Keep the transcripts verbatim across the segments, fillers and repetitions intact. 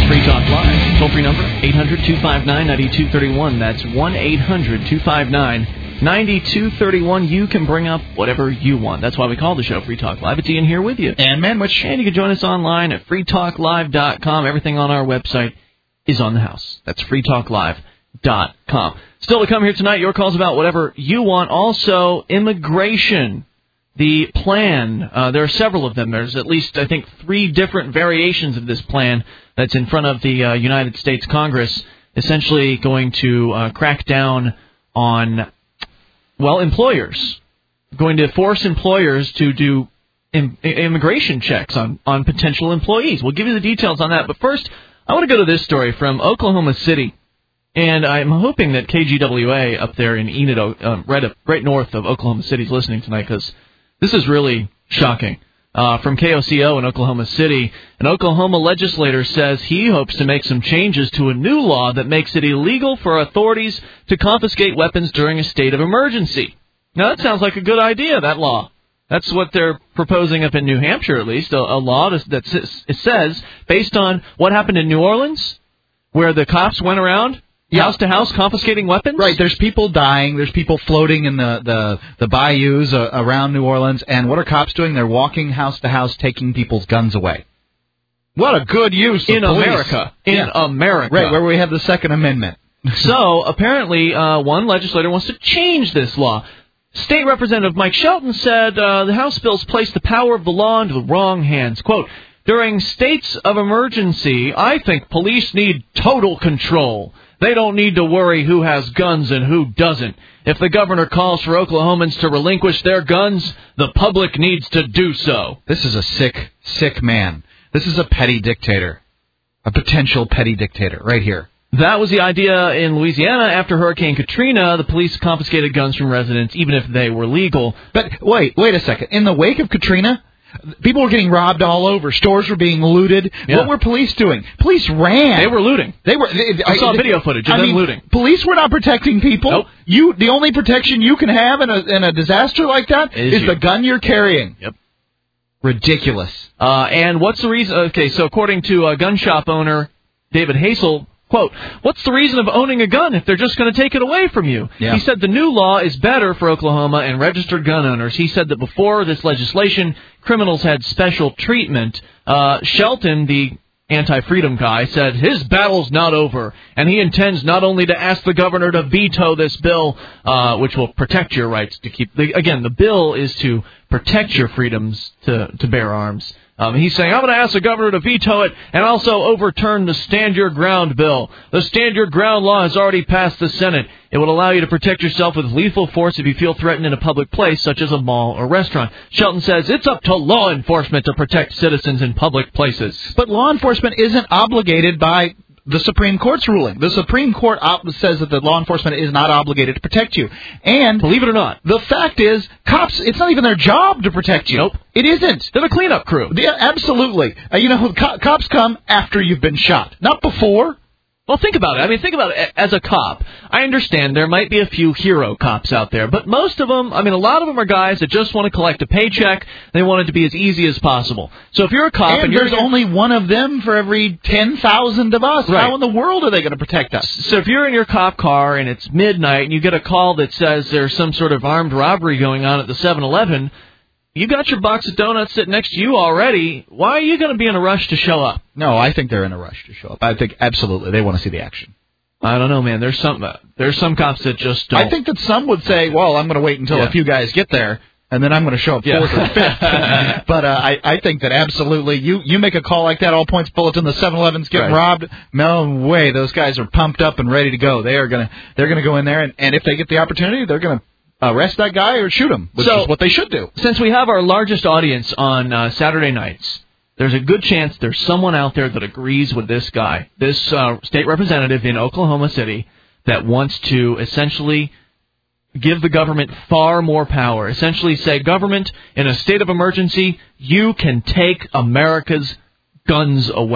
Free Talk Live. Toll-free number, eight hundred two five nine nine two three one. That's one eight hundred two five nine nine two three one. You can bring up whatever you want. That's why we call the show Free Talk Live. It's Ian here with you. And Manwich. And you can join us online at free talk live dot com. Everything on our website is on the house. That's free talk live dot com. Still to come here tonight, your calls about whatever you want. Also, immigration. The plan, uh, there are several of them. There's at least, I think, three different variations of this plan that's in front of the uh, United States Congress, essentially going to uh, crack down on, well, employers, going to force employers to do im- immigration checks on, on potential employees. We'll give you the details on that. But first, I want to go to this story from Oklahoma City. And I'm hoping that K G W A up there in Enid, uh, right, up, right north of Oklahoma City is listening tonight, because this is really shocking. Uh, from K O C O in Oklahoma City, an Oklahoma legislator says he hopes to make some changes to a new law that makes it illegal for authorities to confiscate weapons during a state of emergency. Now, that sounds like a good idea, that law. That's what they're proposing up in New Hampshire, at least, a, a law that says, based on what happened in New Orleans, where the cops went around Yeah. house to house confiscating weapons? Right, there's people dying, there's people floating in the, the, the bayous uh, around New Orleans, and what are cops doing? They're walking house to house, taking people's guns away. What a good use of In police. America. In yeah. America. Right, where we have the Second Amendment. So, apparently, uh, one legislator wants to change this law. State Representative Mike Shelton said uh, the House bills place the power of the law into the wrong hands. Quote, during states of emergency, I think police need total control. They don't need to worry who has guns and who doesn't. If the governor calls for Oklahomans to relinquish their guns, the public needs to do so. This is a sick, sick man. This is a petty dictator. A potential petty dictator right here. That was the idea in Louisiana after Hurricane Katrina. The police confiscated guns from residents, even if they were legal. But wait, wait a second. In the wake of Katrina, people were getting robbed all over. Stores were being looted. Yeah. What were police doing? Police ran. They were looting. They were. They, I saw they, video footage of I them mean, looting. Police were not protecting people. Nope. You, the only protection you can have in a in a disaster like that is, is you. the gun you're carrying. Yep. Ridiculous. Uh, and what's the reason? Okay, so according to a gun shop owner, David Hazel, quote, what's the reason of owning a gun if they're just going to take it away from you? Yeah. He said the new law is better for Oklahoma and registered gun owners. He said that before this legislation, criminals had special treatment. Uh, Shelton, the anti-freedom guy, said his battle's not over, and he intends not only to ask the governor to veto this bill, uh, which will protect your rights to keep... The, again, the bill is to protect your freedoms to, to bear arms. Um, he's saying, I'm going to ask the governor to veto it and also overturn the Stand Your Ground bill. The Stand Your Ground law has already passed the Senate. It would allow you to protect yourself with lethal force if you feel threatened in a public place, such as a mall or restaurant. Shelton says it's up to law enforcement to protect citizens in public places. But law enforcement isn't obligated by the Supreme Court's ruling. The Supreme Court op- says that the law enforcement is not obligated to protect you. And believe it or not, the fact is, cops, it's not even their job to protect you. Nope. It isn't. They're the cleanup crew. Yeah, absolutely. Uh, you know, co- cops come after you've been shot, not before. Well, think about it. I mean, think about it. As a cop, I understand there might be a few hero cops out there, but most of them, I mean, a lot of them are guys that just want to collect a paycheck. They want it to be as easy as possible. So if you're a cop... And, and there's you're, only one of them for every ten thousand of us. Right. How in the world are they going to protect us? So if you're in your cop car and it's midnight and you get a call that says there's some sort of armed robbery going on at the seven eleven, you got your box of donuts sitting next to you already. Why are you going to be in a rush to show up? No, I think they're in a rush to show up. I think absolutely they want to see the action. I don't know, man. There's some uh, there's some cops that just don't. I think that some would say, well, I'm going to wait until Yeah. a few guys get there, and then I'm going to show up Yeah. fourth or fifth. But uh, I, I think that absolutely, you, you make a call like that, all points bulletin, the seven eleven's getting Right. robbed. No way, those guys are pumped up and ready to go. They are going to they're going to go in there, and, and if they get the opportunity, they're going to arrest that guy or shoot him, which So, is what they should do. Since we have our largest audience on uh, Saturday nights, there's a good chance there's someone out there that agrees with this guy, this uh, state representative in Oklahoma City, that wants to essentially give the government far more power. Essentially say, government, in a state of emergency, you can take America's guns away.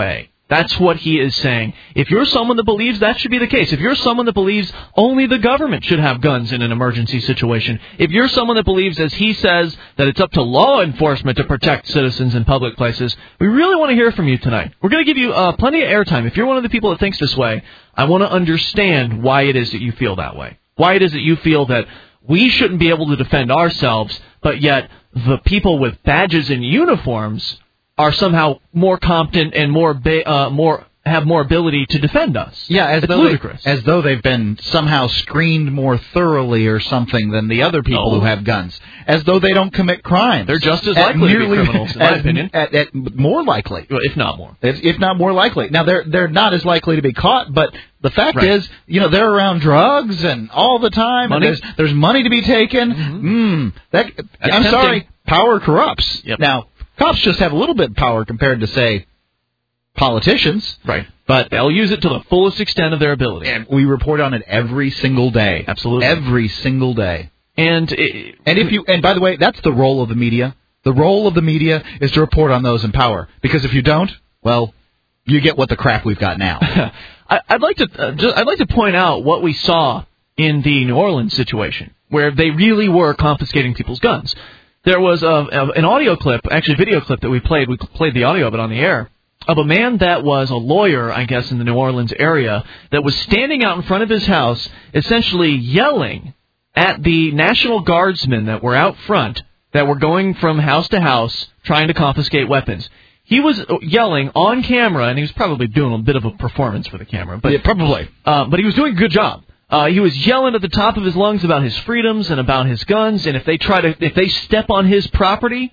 That's what he is saying. If you're someone that believes that should be the case, if you're someone that believes only the government should have guns in an emergency situation, if you're someone that believes, as he says, that it's up to law enforcement to protect citizens in public places, we really want to hear from you tonight. We're going to give you uh, plenty of airtime. If you're one of the people that thinks this way, I want to understand why it is that you feel that way. Why it is that you feel that we shouldn't be able to defend ourselves, but yet the people with badges and uniforms are somehow more competent and more ba- uh, more have more ability to defend us. Yeah, as it's though ludicrous. They, as though they've been somehow screened more thoroughly or something than the other people no. who have guns. As though they don't commit crimes. They're just as likely nearly, to be criminals, in my at, opinion. At, at more likely, well, if not more. If, if not more likely. Now they're they're not as likely to be caught, but the fact right. is, you know, they're around drugs and all the time. Money? And there's there's money to be taken. Mm-hmm. Mm, that That's I'm tempting. sorry, power corrupts. Yep. Now cops just have a little bit of power compared to, say, politicians. Right. But they'll use it to the fullest extent of their ability. And we report on it every single day. Absolutely. Every single day. And it, and if you and by the way, that's the role of the media. The role of the media is to report on those in power. Because if you don't, well, you get what the crap we've got now. I, I'd like to uh, just, I'd like to point out what we saw in the New Orleans situation, where they really were confiscating people's guns. There was a, a, an audio clip, actually a video clip that we played. We played the audio of it on the air, of a man that was a lawyer, I guess, in the New Orleans area, that was standing out in front of his house, essentially yelling at the National Guardsmen that were out front, that were going from house to house trying to confiscate weapons. He was yelling on camera, and he was probably doing a bit of a performance for the camera. But, yeah, probably. Uh, but he was doing a good job. Uh, he was yelling at the top of his lungs about his freedoms and about his guns, and if they try to, if they step on his property,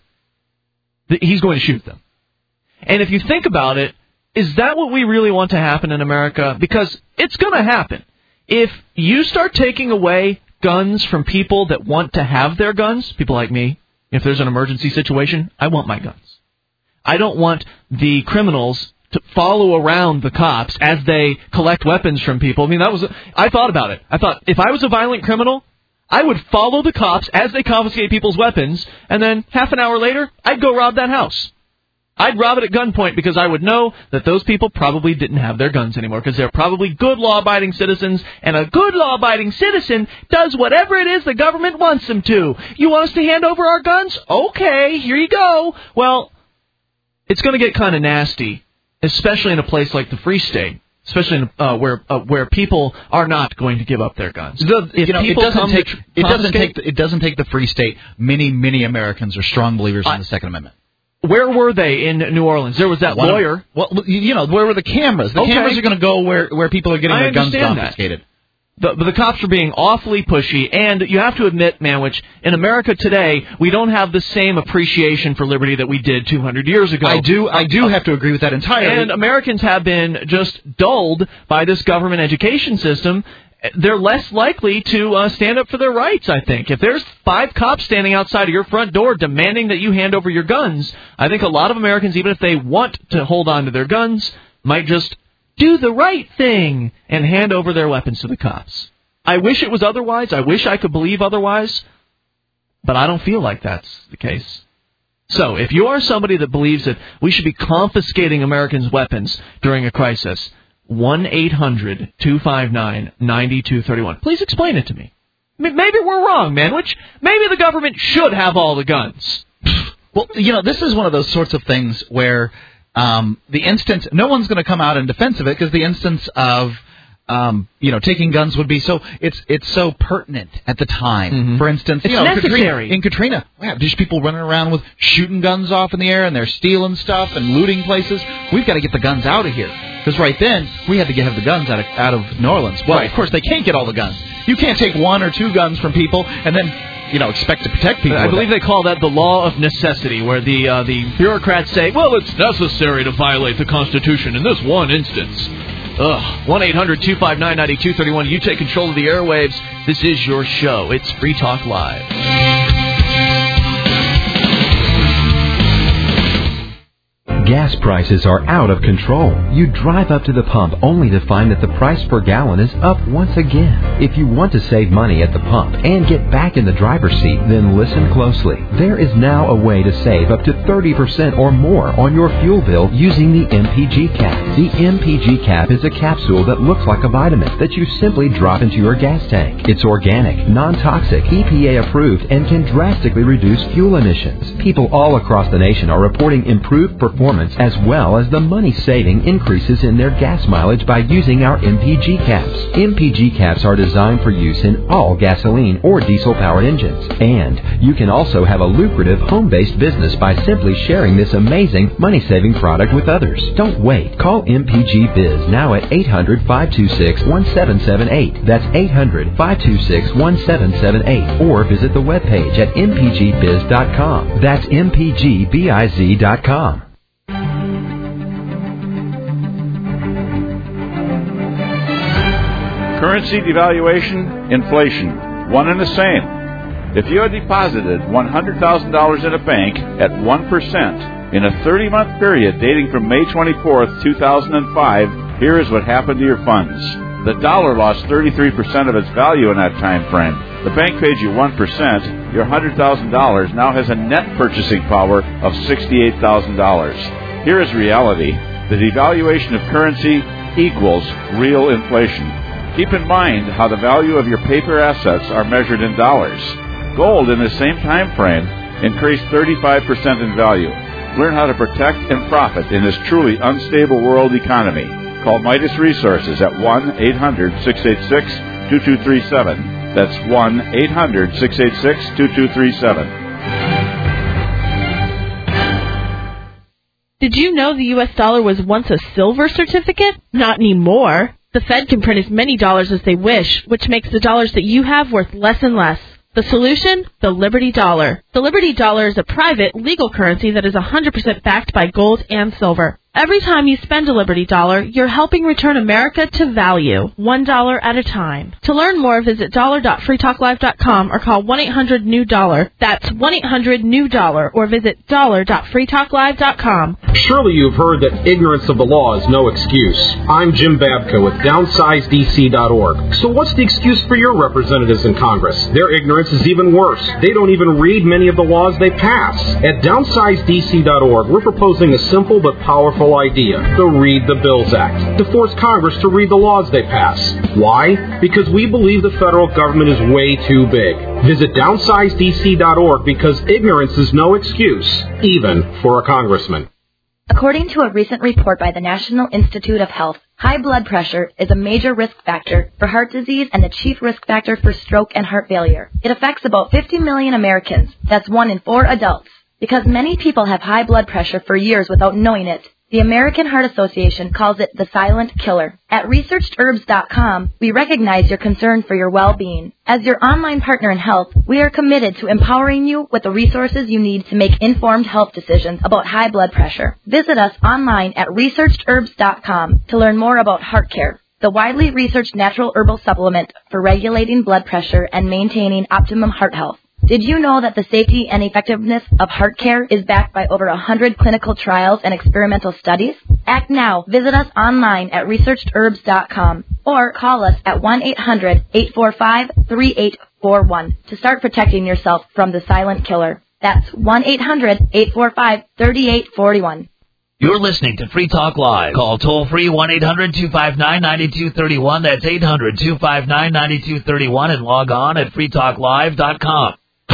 th- he's going to shoot them. And if you think about it, is that what we really want to happen in America? Because it's going to happen. If you start taking away guns from people that want to have their guns, people like me, if there's an emergency situation, I want my guns. I don't want the criminals to follow around the cops as they collect weapons from people. I mean, that was, I thought about it. I thought, if I was a violent criminal, I would follow the cops as they confiscate people's weapons, and then half an hour later, I'd go rob that house. I'd rob it at gunpoint because I would know that those people probably didn't have their guns anymore because they're probably good law-abiding citizens, and a good law-abiding citizen does whatever it is the government wants them to. You want us to hand over our guns? Okay, here you go. Well, it's going to get kind of nasty, especially in a place like the Free State, especially in, uh, where uh, where people are not going to give up their guns. The, if you know, people it doesn't come take to it doesn't confiscate- take the, it doesn't take the Free State. Many many Americans are strong believers I, in the Second Amendment. Where were they in New Orleans? There was that One lawyer. Of, well, you know, where were the cameras? The okay. cameras are going to go where where people are getting I their guns understand confiscated. That. The, but the cops are being awfully pushy, and you have to admit, Manwich, in America today, we don't have the same appreciation for liberty that we did two hundred years ago. I do, I do have to agree with that entirely. And Americans have been just dulled by this government education system. They're less likely to uh, stand up for their rights, I think. If there's five cops standing outside of your front door demanding that you hand over your guns, I think a lot of Americans, even if they want to hold on to their guns, might just do the right thing and hand over their weapons to the cops. I wish it was otherwise. I wish I could believe otherwise, but I don't feel like that's the case. So, if you are somebody that believes that we should be confiscating Americans' weapons during a crisis, one eight hundred two five nine nine two three one. Please explain it to me. Maybe we're wrong, Manwich. Maybe the government should have all the guns. Well, you know, this is one of those sorts of things where um, the instance, no one's going to come out in defense of it because the instance of, um, you know, taking guns would be so, it's it's so pertinent at the time. Mm-hmm. For instance, it's you know, necessary. Katrina, in Katrina, wow, there's people running around with shooting guns off in the air and they're stealing stuff and looting places. We've got to get the guns out of here. Because right then, we had to get, have the guns out of, out of New Orleans. Well, right. Of course, they can't get all the guns. You can't take one or two guns from people and then, you know, expect to protect people. I believe that. they call that the law of necessity, where the uh, the bureaucrats say, well, it's necessary to violate the Constitution in this one instance. Ugh. one eight hundred two five nine nine two three one. You take control of the airwaves. This is your show. It's Free Talk Live. Gas prices are out of control. You drive up to the pump only to find that the price per gallon is up once again. If you want to save money at the pump and get back in the driver's seat, then listen closely. There is now a way to save up to thirty percent or more on your fuel bill using the M P G cap. The M P G cap is a capsule that looks like a vitamin that you simply drop into your gas tank. It's organic, non-toxic, E P A approved, and can drastically reduce fuel emissions. People all across the nation are reporting improved performance as well as the money saving increases in their gas mileage by using our M P G caps. M P G caps are designed for use in all gasoline or diesel-powered engines. And you can also have a lucrative home-based business by simply sharing this amazing money-saving product with others. Don't wait. Call M P G Biz now at eight hundred, five two six, one seven seven eight. That's eight hundred, five two six, one seven seven eight. Or visit the webpage at m p g biz dot com. That's m p g biz dot com. Currency devaluation, inflation, one and the same. If you had deposited one hundred thousand dollars in a bank at one percent in a thirty-month period dating from May twenty-fourth, two thousand five, here is what happened to your funds. The dollar lost thirty-three percent of its value in that time frame. The bank paid you one percent. Your one hundred thousand dollars now has a net purchasing power of sixty-eight thousand dollars. Here is reality. The devaluation of currency equals real inflation. Keep in mind how the value of your paper assets are measured in dollars. Gold in the same time frame increased thirty-five percent in value. Learn how to protect and profit in this truly unstable world economy. Call Midas Resources at one eight hundred, six eight six, two two three seven. That's one eight hundred, six eight six, two two three seven. Did you know the U S dollar was once a silver certificate? Not anymore. The Fed can print as many dollars as they wish, which makes the dollars that you have worth less and less. The solution? The Liberty Dollar. The Liberty Dollar is a private, legal currency that is one hundred percent backed by gold and silver. Every time you spend a Liberty Dollar, you're helping return America to value, one dollar at a time. To learn more, visit dollar dot free talk live dot com or call one eight hundred new dollar. That's one eight hundred new dollar or visit dollar dot free talk live dot com. Surely you've heard that ignorance of the law is no excuse. I'm Jim Babka with downsize d c dot org. So what's the excuse for your representatives in Congress? Their ignorance is even worse. They don't even read many of the laws they pass. At downsize d c dot org, we're proposing a simple but powerful idea, the Read the Bills Act, to force Congress to read the laws they pass. Why? Because we believe the federal government is way too big. Visit downsize d c dot org because ignorance is no excuse, even for a congressman. According to a recent report by the National Institute of Health, high blood pressure is a major risk factor for heart disease and the chief risk factor for stroke and heart failure. It affects about fifty million Americans. That's one in four adults. Because many people have high blood pressure for years without knowing it, the American Heart Association calls it the silent killer. At researched herbs dot com, we recognize your concern for your well-being. As your online partner in health, we are committed to empowering you with the resources you need to make informed health decisions about high blood pressure. Visit us online at researched herbs dot com to learn more about Heart Care, the widely researched natural herbal supplement for regulating blood pressure and maintaining optimum heart health. Did you know that the safety and effectiveness of Heart Care is backed by over one hundred clinical trials and experimental studies? Act now. Visit us online at researched herbs dot com or call us at one eight hundred, eight four five, three eight four one to start protecting yourself from the silent killer. That's one eight hundred, eight four five, three eight four one. You're listening to Free Talk Live. Call toll-free one eight hundred, two five nine, nine two three one. That's eight hundred, two five nine, nine two three one and log on at free talk live dot com.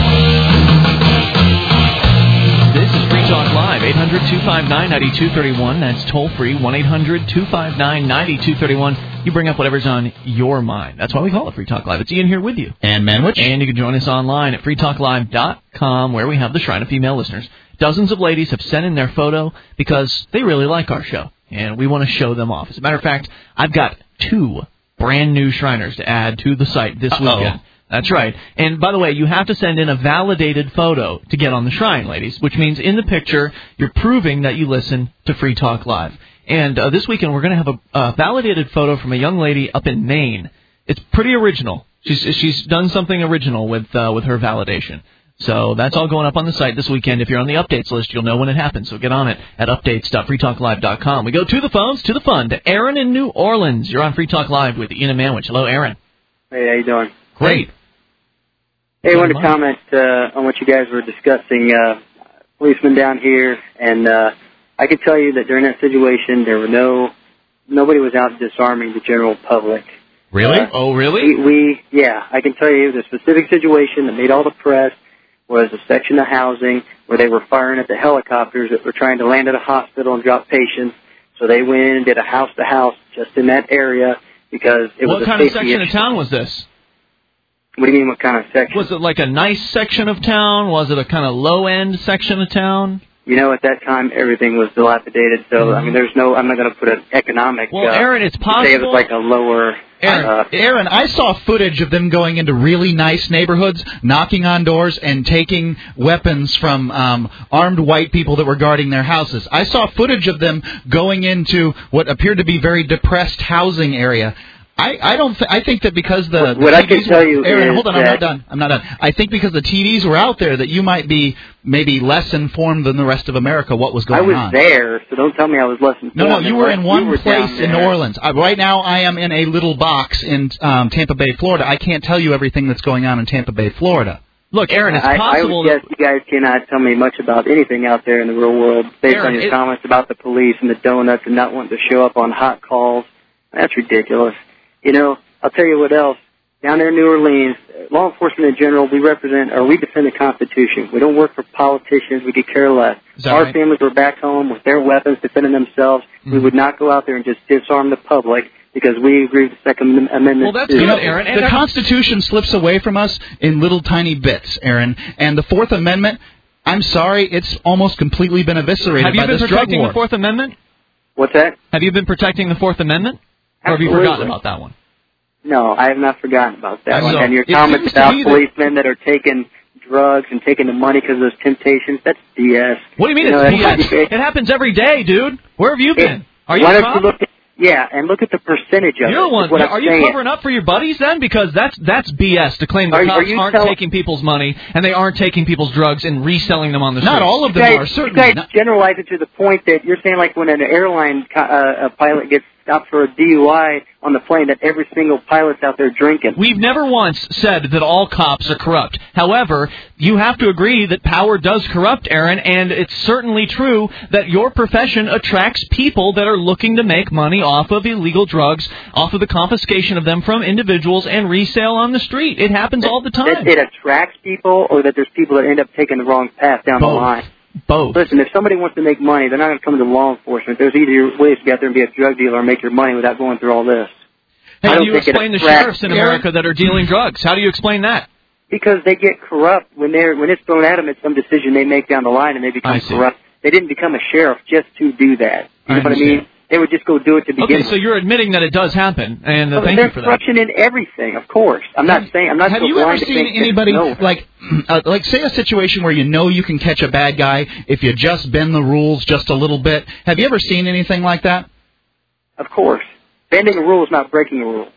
This is Free Talk Live, eight hundred, two five nine, nine two three one. That's toll-free, one eight hundred, two five nine, nine two three one. You bring up whatever's on your mind. That's why we call it Free Talk Live. It's Ian here with you. And Manwich. And you can join us online at free talk live dot com, where we have the Shrine of Female Listeners. Dozens of ladies have sent in their photo because they really like our show, and we want to show them off. As a matter of fact, I've got two brand new Shriners to add to the site this Uh-oh. weekend. That's right. And by the way, you have to send in a validated photo to get on the Shrine, ladies, which means in the picture you're proving that you listen to Free Talk Live. And uh, this weekend we're going to have a, a validated photo from a young lady up in Maine. It's pretty original. She's she's done something original with uh, with her validation. So that's all going up on the site this weekend. If you're on the updates list, you'll know when it happens. So get on it at updates dot free talk live dot com. We go to the phones, to the fun, to Aaron in New Orleans. You're on Free Talk Live with Ian and Manwich. Hello, Aaron. Hey, how you doing? Great. Hey, I wanted to comment uh, on what you guys were discussing. Uh, policemen down here, and uh, I can tell you that during that situation, there were no, nobody was out disarming the general public. Really? Uh, oh, really? We, we, yeah, I can tell you the specific situation that made all the press was a section of housing where they were firing at the helicopters that were trying to land at a hospital and drop patients. So they went in and did a house-to-house just in that area because it what was a kind of safety section issue. of town was this? What do you mean, what kind of section? Was it like a nice section of town? Was it a kind of low-end section of town? You know, at that time, everything was dilapidated. So, Mm-hmm. I mean, there's no, I'm not going to put an economic. Well, uh, Aaron, it's possible. Say it was like a lower. Aaron, uh, Aaron, I saw footage of them going into really nice neighborhoods, knocking on doors, and taking weapons from um, armed white people that were guarding their houses. I saw footage of them going into what appeared to be very depressed housing area. I, I don't. Th- I think that because the, the what T Vs I can tell were, you Aaron, is hold on, I'm that- not done. I'm not done. I think because the T Vs were out there, that you might be maybe less informed than the rest of America what was going I was on. there, so don't tell me I was less informed. No, no, you were in You one were place down in New there. Orleans. Uh, right now, I am in a little box in um, Tampa Bay, Florida. I can't tell you everything that's going on in Tampa Bay, Florida. Look, Aaron, it's I, possible I would guess you guys cannot tell me much about anything out there in the real world based Aaron, on your it- comments about the police and the donuts and not wanting to show up on hot calls. That's ridiculous. You know, I'll tell you what else. Down there in New Orleans, law enforcement in general, we represent or we defend the Constitution. We don't work for politicians. We could care less. Is that Our right? families were back home with their weapons defending themselves. Mm-hmm. We would not go out there and just disarm the public because we agree with the Second Amendment. Well, that's too. good, Aaron. And the that's- Constitution slips away from us in little tiny bits, Aaron. And the Fourth Amendment, I'm sorry, it's almost completely been eviscerated Have you by been this drug protecting war. the Fourth Amendment? What's that? Have you been protecting the Fourth Amendment? Or have you Absolutely. forgotten about that one? No, I have not forgotten about that So, one. And your it comments seems to about me that- policemen that are taking drugs and taking the money because of those temptations, that's B S. What do you mean know, it's that's- B S? It happens every day, dude. Where have you been? Are you Why a don't you cop? look at, yeah, and look at the percentage of You're it. the one. is what I'm Are you saying. covering up for your buddies then? Because that's that's B S to claim the Are- are cops you aren't tell- taking people's money and they aren't taking people's drugs and reselling them on the streets. Not all of You them guys, are, you certainly. guys not- generalize it to the point that you're saying like when an airline co- uh, a pilot gets stopped for a D U I on the plane that every single pilot's out there drinking. We've never once said that all cops are corrupt. However, you have to agree that power does corrupt, Aaron, and it's certainly true that your profession attracts people that are looking to make money off of illegal drugs, off of the confiscation of them from individuals and resale on the street. It happens all the time. That it attracts people or that there's people that end up taking the wrong path down the Both. line. Both. Listen, if somebody wants to make money, they're not going to come to law enforcement. There's either ways to get out there and be a drug dealer or make your money without going through all this. I How don't do you think it explain the attracts- sheriffs in America that are dealing drugs? How do you explain that? Because they get corrupt when they're when it's thrown at them at some decision they make down the line and they become I see. corrupt. They didn't become a sheriff just to do that. You I know what I mean? understand. They would just go do it to begin Okay, with. so you're admitting that it does happen, and uh, Well, thank there's you for that. corruption in everything, of course. I'm not saying I'm not Have so you ever blind to seen think that anybody no. like, uh, like say a situation where you know you can catch a bad guy if you just bend the rules just a little bit? Have you ever seen anything like that? Of course, bending a rule is not breaking a rule.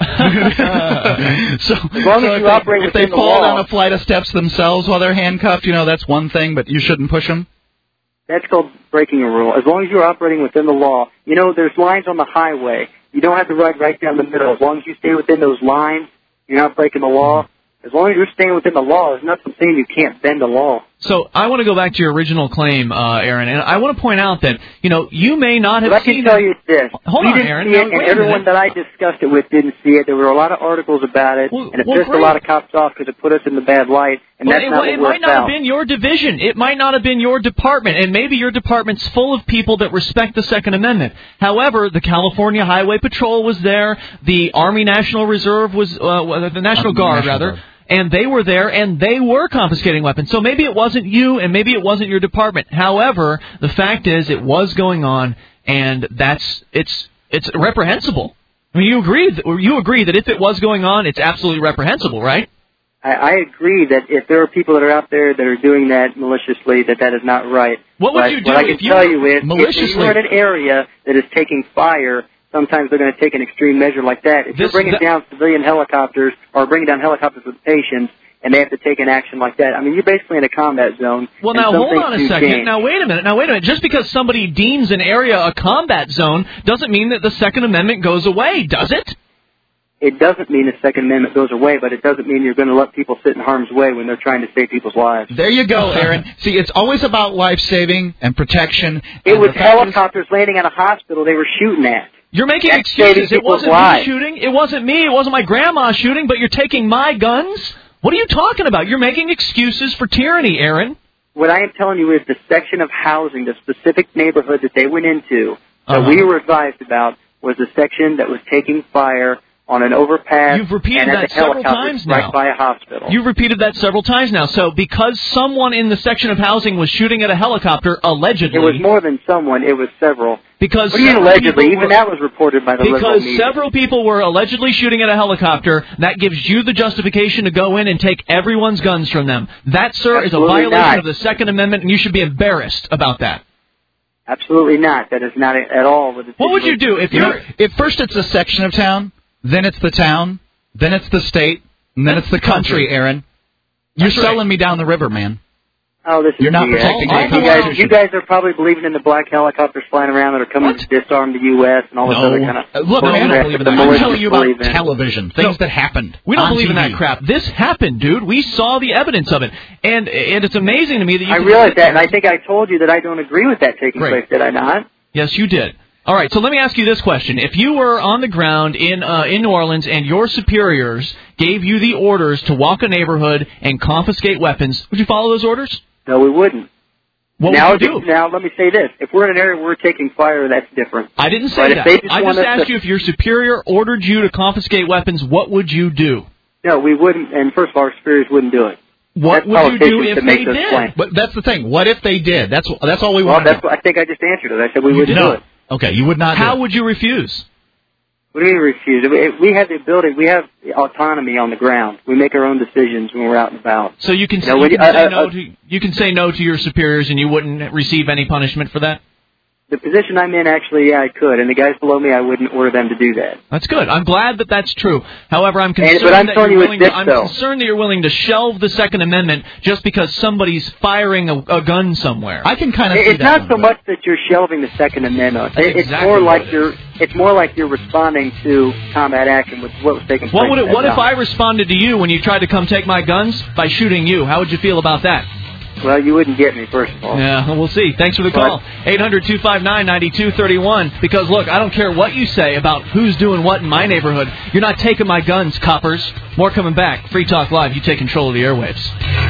so, As long so as if you they, operate if they within the fall law. down a flight of steps themselves while they're handcuffed, you know that's one thing, but you shouldn't push them. That's called breaking a rule. As long as you're operating within the law. You know, there's lines on the highway. You don't have to ride right down the middle. As long as you stay within those lines, you're not breaking the law. As long as you're staying within the law, there's nothing saying you can't bend the law. So I want to go back to your original claim, uh, Aaron, and I want to point out that, you know, you may not have But I can seen tell it. you this. Hold we on, didn't Aaron. see Now, it, and wait a everyone minute. that I discussed it with didn't see it. There were a lot of articles about it, Well, and it well, pissed great. a lot of cops off because it put us in the bad light, and Well, that's it, not it what we're might not about. have been your division. It might not have been your department, and maybe your department's full of people that respect the Second Amendment. However, the California Highway Patrol was there, the Army National Reserve was, uh, the National Uh, Guard, National rather. Guard. And they were there, and they were confiscating weapons. So maybe it wasn't you, and maybe it wasn't your department. However, the fact is, it was going on, and that's it's it's reprehensible. I mean, you agree that, you agree that if it was going on, it's absolutely reprehensible, right? I, I agree that if there are people that are out there that are doing that maliciously, that that is not right. What would but you do what I can if you tell you is, if maliciously- you're in an area that is taking fire, sometimes they're going to take an extreme measure like that. If This- you're bringing that- down civilian helicopters or bringing down helicopters with patients and they have to take an action like that. I mean, you're basically in a combat zone. Well, now, hold on a second. Change. Now, wait a minute. Now, wait a minute. Just because somebody deems an area a combat zone doesn't mean that the Second Amendment goes away, does it? It doesn't mean the Second Amendment goes away, but it doesn't mean you're going to let people sit in harm's way when they're trying to save people's lives. There you go, Aaron. See, it's always about life-saving and protection. It and was helicopters landing at a hospital they were shooting at. You're making That's excuses. It wasn't lives. me shooting. It wasn't me. It wasn't my grandma shooting, but you're taking my guns? What are you talking about? You're making excuses for tyranny, Aaron. What I am telling you is the section of housing, the specific neighborhood that they went into, that uh-huh. we were advised about, was the section that was taking fire on an overpass. You've repeated and that at the several times right now. by a hospital. You've repeated that several times now. So because someone in the section of housing was shooting at a helicopter, allegedly... It was more than someone. It was several. Because what do you mean allegedly? Even were, that was reported by the because liberal media. several people were allegedly shooting at a helicopter. That gives you the justification to go in and take everyone's guns from them. That, sir, Absolutely is a violation not. of the Second Amendment, and you should be embarrassed about that. Absolutely not. That is not at all what the What would you do if you you're... know, if first it's a section of town, then it's the town, then it's the state, and then That's it's the country, country. Aaron. You're That's selling right. me down the river, man. Oh, this is You're not B S. protecting all, the all you guys, Constitution. you guys are probably believing in the black helicopters flying around that are coming What? to disarm the U S and all this No. other kind of... Uh, look, No, we man, don't believe in that. I'm militias telling you about believe in. television, things No. that happened. We don't on believe in T that V. crap. This happened, dude. We saw the evidence of it. And and it's amazing to me that you I can realize sit that, there- and I think I told you that I don't agree with that taking Great. place, did I not? Yes, you did. All right, so let me ask you this question. If you were on the ground in uh, in New Orleans and your superiors gave you the orders to walk a neighborhood and confiscate weapons, would you follow those orders? No, we wouldn't. What now, would you do? Now, let me say this. If we're in an area where we're taking fire, that's different. I didn't say But if that. they just I want just us asked to- you if your superior ordered you to confiscate weapons, what would you do? No, we wouldn't, and first of all, our superiors wouldn't do it. What That's would you do politicians if that make they those did? claims. But that's the thing. What if they did? That's that's all we Well, want to that's know. what I think I just answered it. I said we You wouldn't did. do it. Okay, you would not How do it. would you refuse? What do you mean refuse? We we have the ability, we have autonomy on the ground. We make our own decisions when we're out and about. So you can, You know, you when can you- say uh, no uh, to you can say no to your superiors and you wouldn't receive any punishment for that? The position I'm in, actually, yeah, I could. And the guys below me, I wouldn't order them to do that. That's good. I'm glad that that's true. However, I'm concerned but I'm that telling you're you willing it's to, this, I'm though. concerned that you're willing to shelve the Second Amendment just because somebody's firing a, a gun somewhere. I can kind of see It's that not one, so but- much that you're shelving the Second Amendment. That's It- It's exactly more what like it you're. It's more like you're responding to combat action with what was taking place. What would it, at what that if time. I responded to you when you tried to come take my guns by shooting you? How would you feel about that? Well, you wouldn't get me, first of all. Yeah, we'll see. Thanks for the call. eight hundred two five nine nine two three one. Because, look, I don't care what you say about who's doing what in my neighborhood. You're not taking my guns, coppers. More coming back. Free Talk Live. You take control of the airwaves.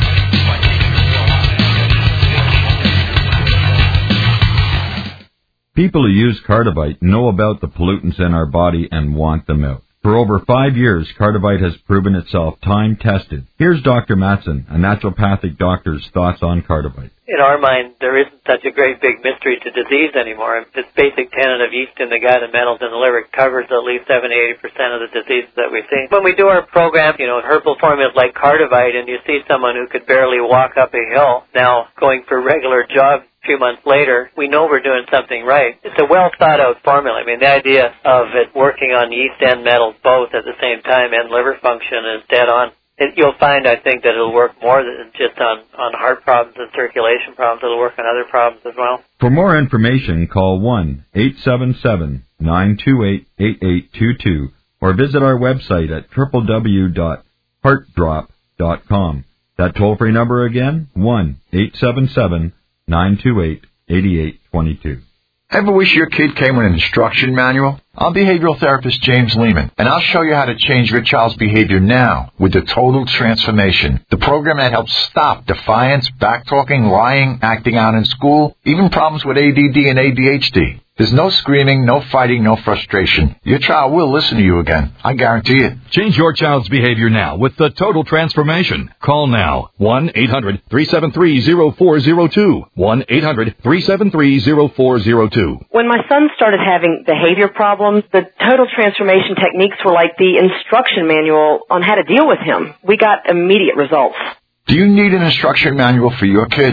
People who use Cardivite know about the pollutants in our body and want them out. For over five years, Cardivite has proven itself time-tested. Here's Doctor Matson, a naturopathic doctor's thoughts on Cardivite. In our mind, there isn't such a great big mystery to disease anymore. This basic tenet of yeast in the gut and metals in the liver covers at least seventy to eighty percent of the diseases that we see. When we do our program, you know, herbal formulas like Cardivite, and you see someone who could barely walk up a hill now going for regular jogs a few months later, we know we're doing something right. It's a well-thought-out formula. I mean, the idea of it working on yeast and metals both at the same time and liver function is dead on. It, you'll find, I think, that it'll work more than just on, on heart problems and circulation problems. It'll work on other problems as well. For more information, call one eight seven seven nine two eight eight eight two two or visit our website at w w w dot heart drop dot com. That toll-free number again, one eight seven seven nine two eight eight eight two two. Ever wish your kid came with an instruction manual? I'm behavioral therapist James Lehman, and I'll show you how to change your child's behavior now with the Total Transformation, the program that helps stop defiance, backtalking, lying, acting out in school, even problems with A D D and A D H D. There's no screaming, no fighting, no frustration. Your child will listen to you again. I guarantee it. Change your child's behavior now with the Total Transformation. Call now. one eight hundred three seven three zero four zero two. one eight hundred three seven three zero four zero two. When my son started having behavior problems, the Total Transformation techniques were like the instruction manual on how to deal with him. We got immediate results. Do you need an instruction manual for your kid?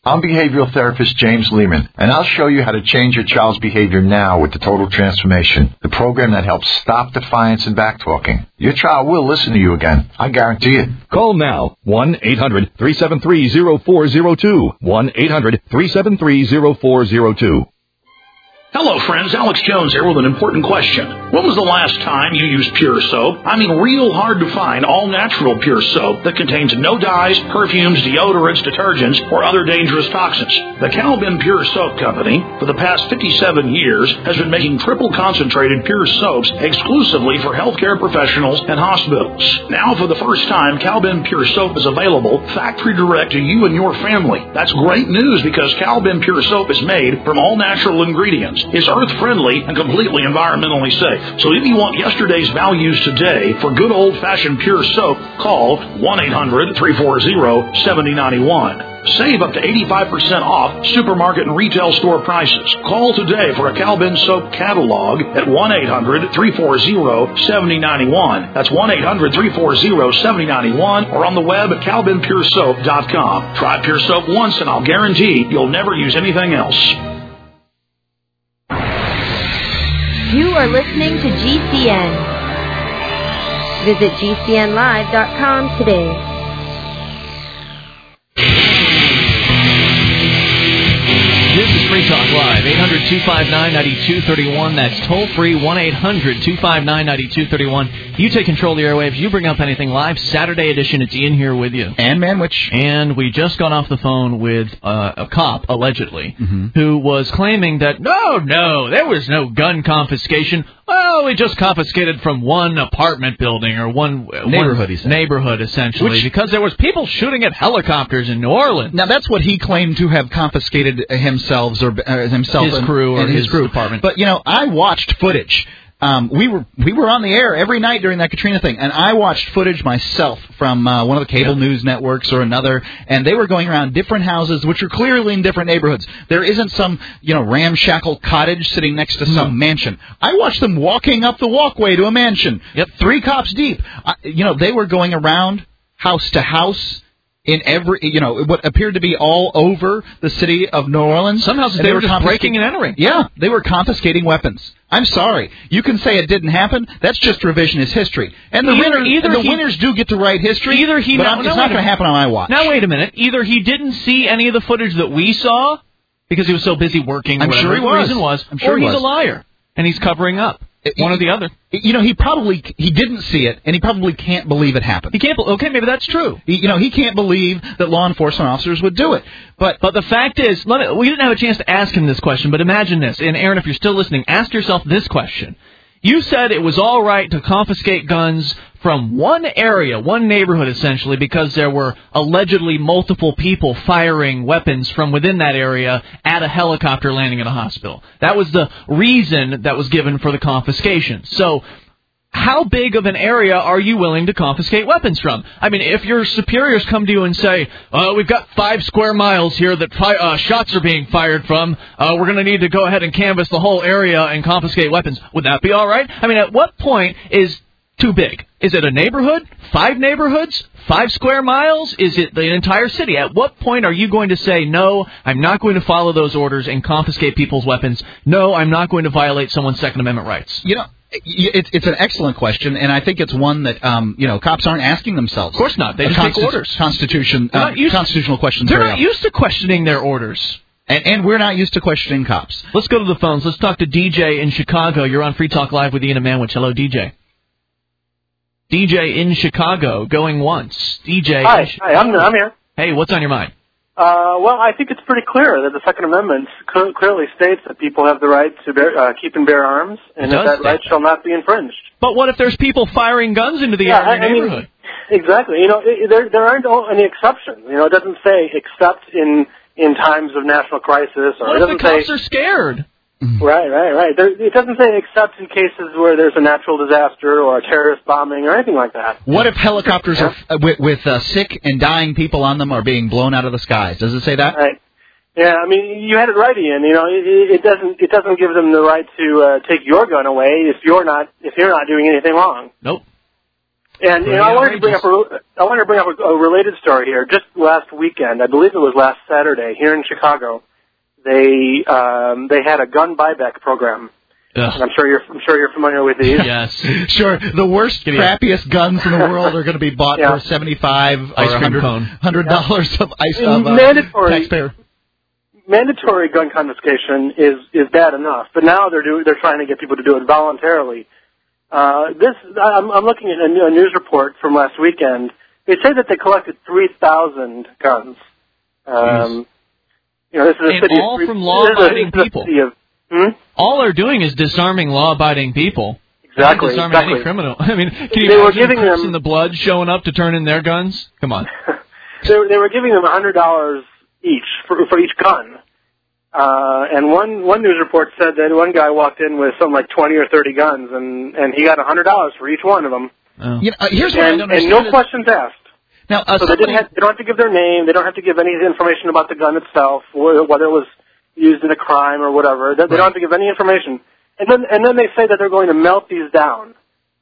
I'm behavioral therapist James Lehman, and I'll show you how to change your child's behavior now with the Total Transformation, the program that helps stop defiance and backtalking. Your child will listen to you again. I guarantee it. Call now, one eight hundred three seven three zero four zero two, one eight hundred three seven three zero four zero two. Hello, friends. Alex Jones here with an important question. When was the last time you used Pure Soap? I mean, real hard to find all-natural Pure Soap that contains no dyes, perfumes, deodorants, detergents, or other dangerous toxins. The Calvin Pure Soap Company, for the past fifty-seven years, has been making triple-concentrated Pure Soaps exclusively for healthcare professionals and hospitals. Now, for the first time, Calvin Pure Soap is available factory-direct to you and your family. That's great news because Calvin Pure Soap is made from all-natural ingredients. It's earth-friendly and completely environmentally safe. So if you want yesterday's values today for good old-fashioned pure soap, call one eight hundred three four zero seven zero nine one. Save up to eighty-five percent off supermarket and retail store prices. Call today for a Calvin Soap catalog at one eight hundred three four zero seven zero nine one. That's one eight hundred three four zero seven zero nine one, or on the web at calvin pure soap dot com. Try Pure Soap once and I'll guarantee you'll never use anything else. You are listening to G C N. Visit G C N live dot com today. This is Free Talk Live, eight hundred two five nine nine two three one. That's toll free, one eight hundred two five nine nine two three one. You take control of the airwaves. You bring up anything live. Saturday edition. It's Ian here with you. And Manwich. And we just got off the phone with uh, a cop, allegedly, Mm-hmm. who was claiming that, no, no, there was no gun confiscation. Well, we just confiscated from one apartment building or one Neighborhood, one he said. neighborhood, essentially, Which- because there was people shooting at helicopters in New Orleans. Now, that's what he claimed to have confiscated himself or uh, himself His and, crew or and his crew. department. But, you know, I watched footage. Um, we were we were on the air every night during that Katrina thing, and I watched footage myself from uh, one of the cable Yeah. news networks or another, and they were going around different houses, which are clearly in different neighborhoods. There isn't some, you know, ramshackle cottage sitting next to some mansion. I watched them walking up the walkway to a mansion, Yep. three cops deep. I, you know, they were going around house to house in every, you know, what appeared to be all over the city of New Orleans. Some houses And they were just confiscating- breaking and entering. Yeah, they were confiscating weapons. I'm sorry. You can say it didn't happen. That's just revisionist history. And the, Either- winner, either and the he- winners do get to write history, Either he but now- I'm- it's now not wait a going to happen on my watch. Now, wait a minute. Either he didn't see any of the footage that we saw because he was so busy working, I'm whatever sure he the was. reason was, I'm sure or he he's was. a liar, and he's covering up. One or the other. You know, he probably he didn't see it, and he probably can't believe it happened. He can't. be- Okay, maybe that's true. He, you know, he can't believe that law enforcement officers would do it. But But the fact is, let me, we didn't have a chance to ask him this question, but imagine this. And Aaron, if you're still listening, ask yourself this question. You said it was all right to confiscate guns from one area, one neighborhood essentially, because there were allegedly multiple people firing weapons from within that area at a helicopter landing at a hospital. That was the reason that was given for the confiscation. So how big of an area are you willing to confiscate weapons from? I mean, if your superiors come to you and say, uh, we've got five square miles here that fi- uh, shots are being fired from, uh, we're going to need to go ahead and canvass the whole area and confiscate weapons, would that be all right? I mean, at what point is too big? Is it a neighborhood? Five neighborhoods? Five square miles? Is it the entire city? At what point are you going to say, no, I'm not going to follow those orders and confiscate people's weapons? No, I'm not going to violate someone's Second Amendment rights. You know, it's it's an excellent question, and I think it's one that um, you know cops aren't asking themselves. Of course not. They Uh, just take consti- orders. Constitution, They're uh, not used- constitutional questions. They're very not often. used to questioning their orders. And, and we're not used to questioning cops. Let's go to the phones. Let's talk to D J in Chicago. You're on Free Talk Live with Ian and Manwich. Hello, D J. D J in Chicago, going once. D J. Hi, in Chi- hi, I'm I'm here. Hey, what's on your mind? Uh, well, I think it's pretty clear that the Second Amendment cl- clearly states that people have the right to bear, uh, keep and bear arms, and It that does that state right shall not be infringed. But what if there's people firing guns into the Yeah, area I- I mean, neighborhood? Exactly. You know, it, there there aren't any exceptions. You know, it doesn't say except in in times of national crisis, or What it if the doesn't cops say. are scared? Right, right, right. There, it doesn't say except in cases where there's a natural disaster or a terrorist bombing or anything like that. What if helicopters are uh, with, with uh, sick and dying people on them are being blown out of the skies? Does it say that? Right. Yeah, I mean, you had it right, Ian. You know, it, it doesn't it doesn't give them the right to uh, take your gun away if you're not if you're not doing anything wrong. Nope. And you know, I wanted to bring up a, I wanted to bring up a, a related story here. Just last weekend, I believe it was last Saturday, here in Chicago, they um, they had a gun buyback program. Ugh. And I'm sure you're I'm sure you're familiar with these. Yes, sure. The worst, crappiest guns in the world are going to be bought yeah. for seventy-five or ice cream one hundred dollars yeah. of ice of uh, mandatory taxpayer. Mandatory gun confiscation is is bad enough, but now they're do, they're trying to get people to do it voluntarily. Uh, this I'm, I'm looking at a, a news report from last weekend. They say that they collected three thousand guns. Um, you know, this is a and city all of three, from law-abiding this is a people. City of, hmm? All they're doing is disarming law-abiding people. Exactly. They're not disarming exactly. any criminal. I mean, can you they imagine were giving Crips them in the blood showing up to turn in their guns? Come on. they, were, they were giving them a hundred dollars each for for each gun. Uh, and one, one news report said that one guy walked in with something like twenty or thirty guns, and, and he got a hundred dollars for each one of them. Oh. You know, uh, here's what and, I don't understand. And no questions asked. Now, uh, so they, didn't have, they don't have to give their name. They don't have to give any information about the gun itself, whether it was used in a crime or whatever. They, they right. don't have to give any information. And then, and then they say that they're going to melt these down.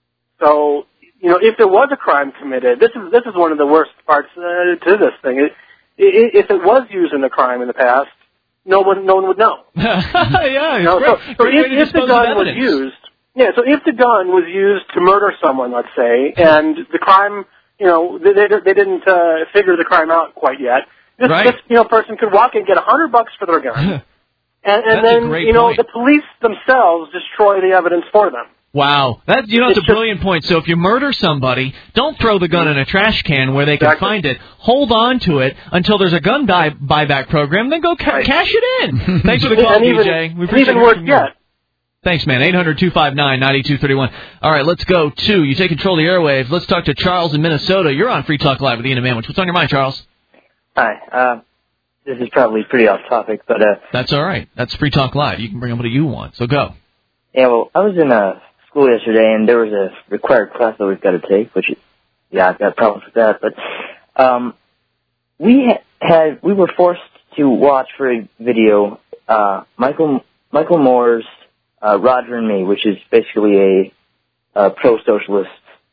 So, you know, if there was a crime committed, this is this is one of the worst parts uh, to this thing. It, it, if it was used in a crime in the past, no one no one would know. yeah, you know, so, so great if, way to if the dispose gun of was evidence. used, yeah, so if the gun was used to murder someone, let's say, and the crime, you know, they they, they didn't uh, figure the crime out quite yet, this, right. this you know person could walk and get a hundred bucks for their gun. And, and That's a then, great you know, point. the police themselves destroy the evidence for them. Wow, that you know it's It's a brilliant point. So if you murder somebody, don't throw the gun in a trash can where they can Exactly. find it. Hold on to it until there's a gun buy- buyback program. Then go ca- Right. cash it in. Thanks for the call, and even, D J. We and appreciate even hearing worse from you. yet. Thanks, man. eight hundred two five nine nine two three one. All right, let's go to you. Take control of the airwaves. Let's talk to Charles in Minnesota. You're on Free Talk Live with Ian and Manwich. What's on your mind, Charles? Hi. Uh, this is probably pretty off topic, but uh, That's all right. That's Free Talk Live. You can bring up what you want. So go. yeah. Well, I was in uh, school yesterday, and there was a required class that we've got to take, which, yeah, I've got problems with that. But um, we ha- had we were forced to watch for a video uh, Michael Michael Moore's uh, Roger and Me, which is basically a, a pro-socialist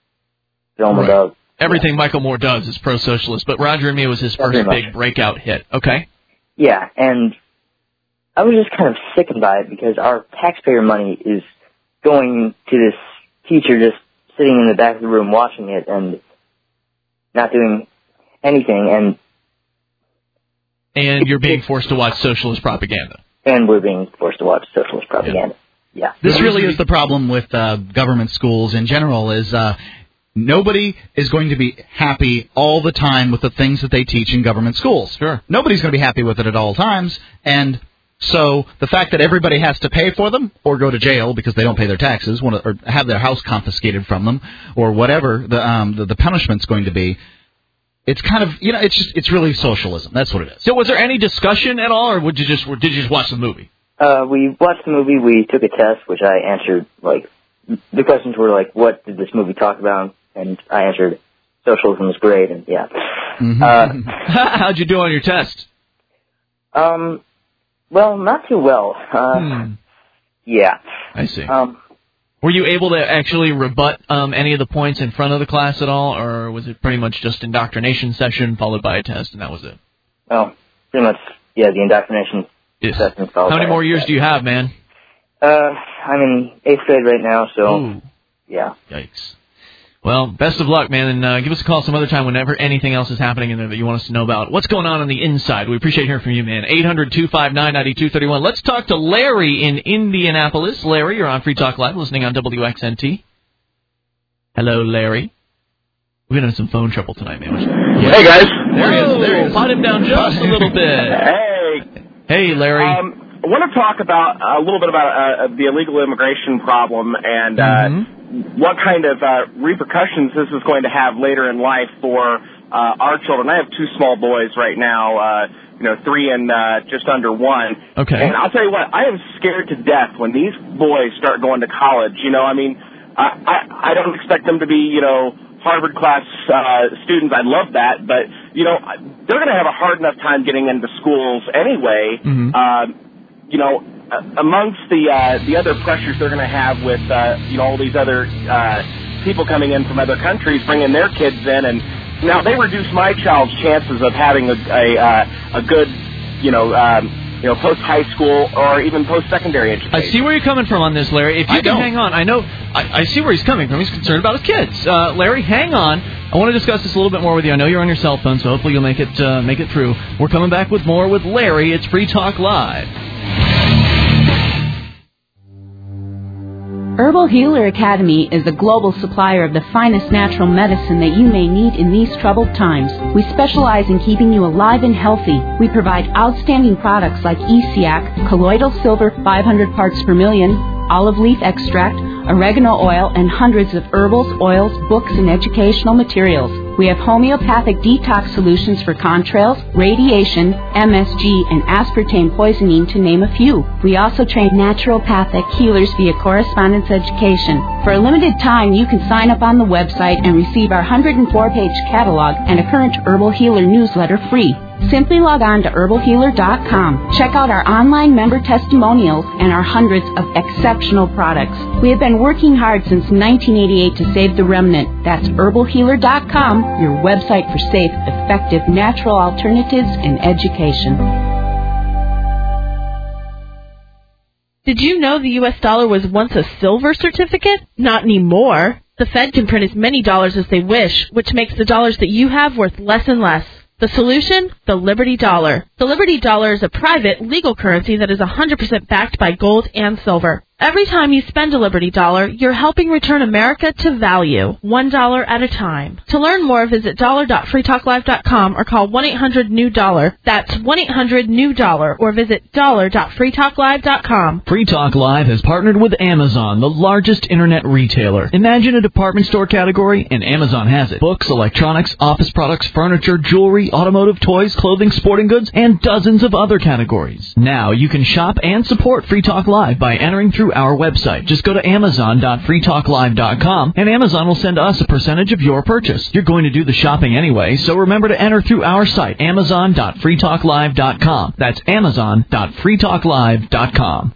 film Right. about. Everything Michael Moore does is pro-socialist, but Roger and Me was his first Very much. big breakout hit. Okay. Yeah, and I was just kind of sickened by it because our taxpayer money is going to this teacher just sitting in the back of the room watching it and not doing anything, and And you're being forced to watch socialist propaganda. and we're being forced to watch socialist propaganda. Yeah. This really is the problem with uh, government schools in general is uh, nobody is going to be happy all the time with the things that they teach in government schools. Sure. Nobody's going to be happy with it at all times, and so the fact that everybody has to pay for them or go to jail because they don't pay their taxes wanna, or have their house confiscated from them or whatever the, um, the, the punishment's going to be, it's kind of, you know, it's just, it's really socialism. That's what it is. So was there any discussion at all, or would you just, or did you just watch the movie? Uh, we watched the movie. We took a test, which I answered, like, the questions were like, what did this movie talk about? And I answered, socialism is great, and yeah. Mm-hmm. Uh, How'd you do on your test? um, well, not too well. Uh, Hmm. Yeah. I see. Um, Were you able to actually rebut um, any of the points in front of the class at all, or was it pretty much just indoctrination session followed by a test, and that was it? well, pretty much, yeah, the indoctrination Yes. session. How many more years do you have, man? Uh, I'm in eighth grade right now, so, Ooh. yeah. Yikes. Well, best of luck, man, and uh, give us a call some other time whenever anything else is happening in there that you want us to know about. What's going on on the inside? We appreciate hearing from you, man. eight hundred two five nine nine two three one. Let's talk to Larry in Indianapolis. Larry, you're on Free Talk Live, listening on W X N T. Hello, Larry. We're going to have some phone trouble tonight, man. Yeah. Hey, guys. There he is. There he is. Pot him down just a little bit. Hey. Hey, Larry. Um, I want to talk about uh, a little bit about uh, the illegal immigration problem and uh, Mm-hmm. what kind of uh, repercussions this is going to have later in life for uh, our children. I have two small boys right now, uh, you know, three and uh, just under one. Okay. And I'll tell you what, I am scared to death when these boys start going to college. You know, I mean, I, I, I don't expect them to be, you know, Harvard class uh, students. I love that, but you know they're going to have a hard enough time getting into schools anyway. Mm-hmm. Uh, you know, uh, amongst the uh, the other pressures they're going to have with uh, you know all these other uh, people coming in from other countries, bringing their kids in, and now they reduce my child's chances of having a a, uh, a good, you know, um, you know, post-high school or even post-secondary education. I see where you're coming from on this, Larry. If you I can don't. hang on, I know, I, I see where he's coming from. He's concerned about his kids. Uh, Larry, hang on. I want to discuss this a little bit more with you. I know you're on your cell phone, so hopefully you'll make it uh, make it through. We're coming back with more with Larry. It's Free Talk Live. Herbal Healer Academy is a global supplier of the finest natural medicine that you may need in these troubled times. We specialize in keeping you alive and healthy. We provide outstanding products like E C A C, colloidal silver five hundred parts per million, olive leaf extract, oregano oil, and hundreds of herbals, oils, books, and educational materials. We have homeopathic detox solutions for contrails, radiation, M S G, and aspartame poisoning, to name a few. We also train naturopathic healers via correspondence education. For a limited time, you can sign up on the website and receive our one hundred four page catalog and a current Herbal Healer newsletter free. Simply log on to herbal healer dot com. Check out our online member testimonials and our hundreds of exceptional products. We have been working hard since nineteen eighty-eight to save the remnant. That's herbal healer dot com, your website for safe, effective, natural alternatives in education. Did you know the U S dollar was once a silver certificate? Not anymore. The Fed can print as many dollars as they wish, which makes the dollars that you have worth less and less. The solution? The Liberty Dollar. The Liberty Dollar is a private, legal currency that is one hundred percent backed by gold and silver. Every time you spend a Liberty Dollar, you're helping return America to value, one dollar at a time. To learn more, visit dollar dot free talk live dot com or call one eight hundred new dollar. That's one eight hundred new dollar, or visit dollar dot free talk live dot com. Free Talk Live has partnered with Amazon, the largest internet retailer. Imagine a department store category, and Amazon has it. Books, electronics, office products, furniture, jewelry, automotive, toys, clothing, sporting goods, and dozens of other categories. Now you can shop and support Free Talk Live by entering through our website. Just go to amazon dot free talk live dot com, and Amazon will send us a percentage of your purchase. You're going to do the shopping anyway, so remember to enter through our site, amazon dot free talk live dot com. That's amazon dot free talk live dot com.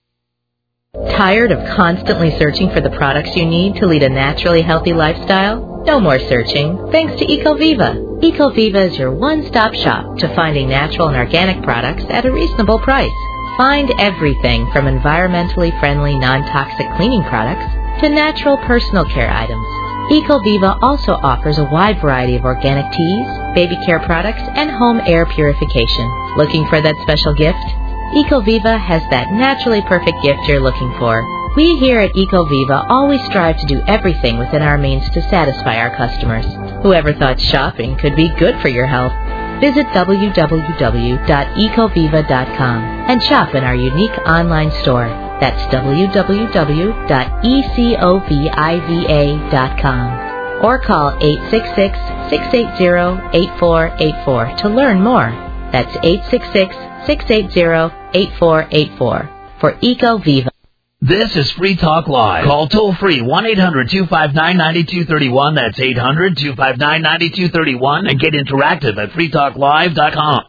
Tired of constantly searching for the products you need to lead a naturally healthy lifestyle? No more searching, thanks to EcoViva. EcoViva is your one-stop shop to finding natural and organic products at a reasonable price. Find everything from environmentally friendly, non-toxic cleaning products to natural personal care items. EcoViva also offers a wide variety of organic teas, baby care products, and home air purification. Looking for that special gift? EcoViva has that naturally perfect gift you're looking for. We here at EcoViva always strive to do everything within our means to satisfy our customers. Whoever thought shopping could be good for your health? Visit w w w dot ecoviva dot com and shop in our unique online store. That's w w w dot ecoviva dot com. Or call eight six six, six eight zero, eight four eight four to learn more. That's eight six six, six eight zero, eight four eight four for EcoViva. This is Free Talk Live. Call toll-free one eight hundred two five nine nine two three one. That's eight hundred two five nine nine two three one. And get interactive at free talk live dot com.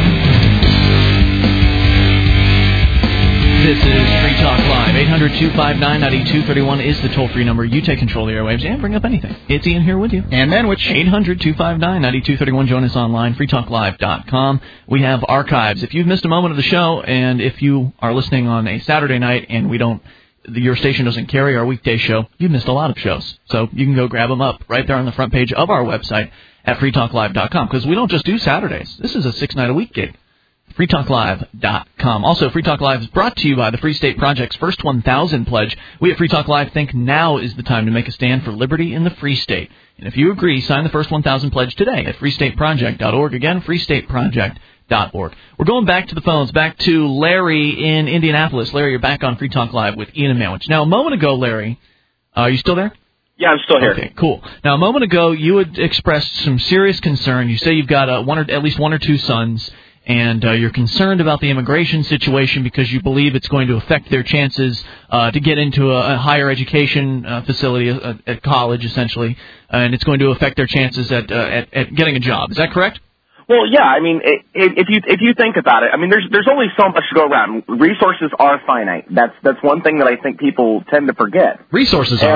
This is Free Talk Live. eight hundred two five nine nine two three one is the toll-free number. You take control of the airwaves and bring up anything. It's Ian here with you. And Manwich. eight hundred two five nine nine two three one. Join us online, free talk live dot com. We have archives. If you've missed a moment of the show, and if you are listening on a Saturday night and we don't, your station doesn't carry our weekday show, you've missed a lot of shows. So you can go grab them up right there on the front page of our website at free talk live dot com, because we don't just do Saturdays. This is a six-night-a-week gig. free talk live dot com. Also, Free Talk Live is brought to you by the Free State Project's First one thousand Pledge. We at Free Talk Live think now is the time to make a stand for liberty in the Free State. And if you agree, sign the First one thousand Pledge today at free state project dot org. Again, free state project dot org. We're going back to the phones, back to Larry in Indianapolis. Larry, you're back on Free Talk Live with Ian and Manwich. Now, a moment ago, Larry, uh, are you still there? Yeah, I'm still here. Okay, cool. Now, a moment ago, you had expressed some serious concern. You say you've got uh, one or at least one or two sons, and uh, you're concerned about the immigration situation because you believe it's going to affect their chances uh, to get into a, a higher education uh, facility, uh, at college, essentially, and it's going to affect their chances at, uh, at at getting a job. Is that correct? Well, yeah. I mean, it, it, if you if you think about it, I mean, there's there's only so much to go around. Resources are finite. That's that's one thing that I think people tend to forget. Resources and, are.